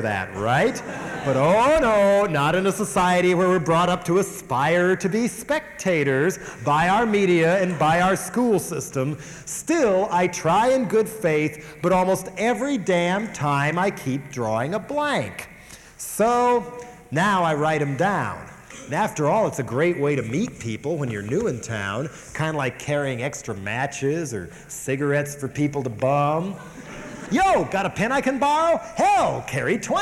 that, right? But oh no, not in a society where we're brought up to aspire to be spectators by our media and by our school system. Still, I try in good faith, but almost every damn time I keep drawing a blank. So now I write them down. And after all, it's a great way to meet people when you're new in town, kind of like carrying extra matches or cigarettes for people to bum. Yo, got a pen I can borrow? Hell, carry 20.